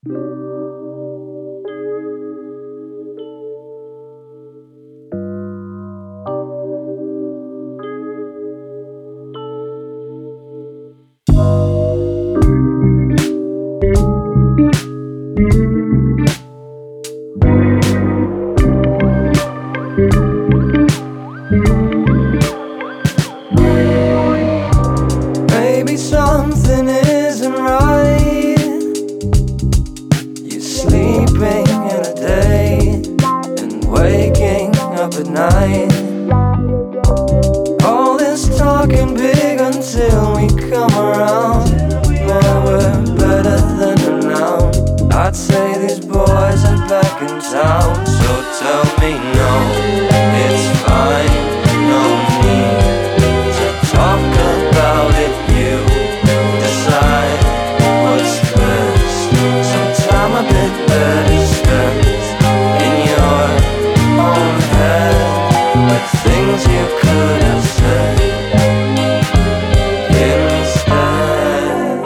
Maybe something isn't right. You're sleeping in a day and waking up at night. All this talking big until we come around. Man, we're better than renowned. I'd say these boys are back in town. So tell me no, it's fine. No need to talk about it. You decide what's best. Sometime a bit better spent in your own head with things you could have said instead.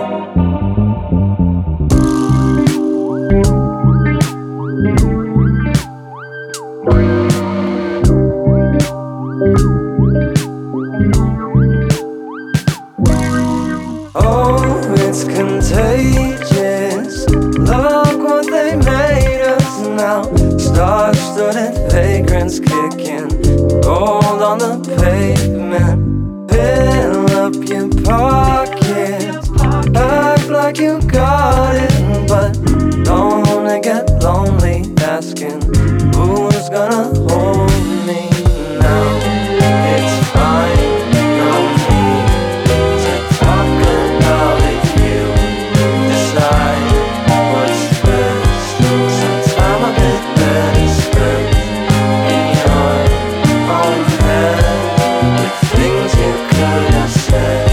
Oh, it's contagious. Look what they made us now. Star-studded vagrants kicking gold on the pavement. Fill up your pockets, act like you got it, but don't get lonely asking who's gonna hold me now. It's fine, no need to talk about it. You decide what's best. Sometime a bit better spent in your own head with things you could have said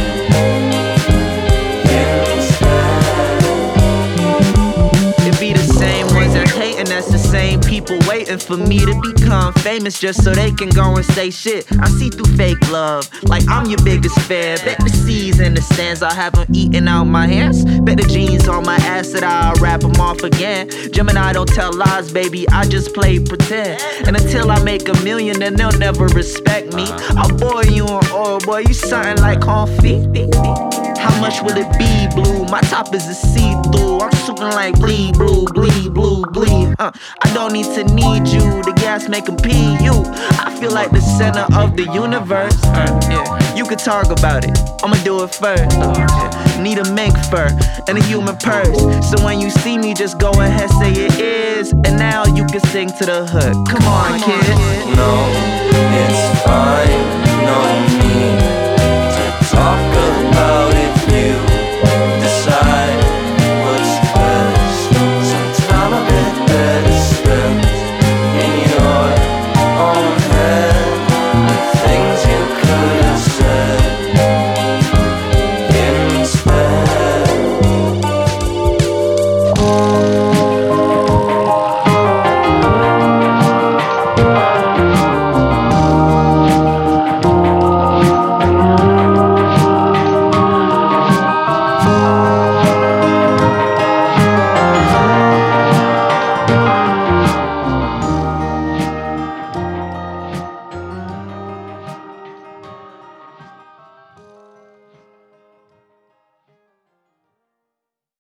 instead. It be the same ones that hating, that's the same people waiting for me to become famous just so they can go and say shit. I see through fake love, like I'm your biggest fan. Bet the C's in the stands, I have them eating out my hands. Bet the jeans on my ass that I'll wrap them off again. Gemini don't tell lies, baby, I just play pretend. And until I make $1 million, then they'll never respect me. I'll boil you in oil, boy, you something like confit. How much will it be, blue? My top is a see-through. I'm shooting like bleed, blue, bleed, blue, bleed. I don't need to need you. The gas make 'em pee you. I feel like the center of the universe. Yeah. You could talk about it. I'ma do it first. Yeah. Need a mink fur and a human purse. So when you see me, just go ahead, say it is. And now you can sing to the hook. Come on, kid. No, it's fine.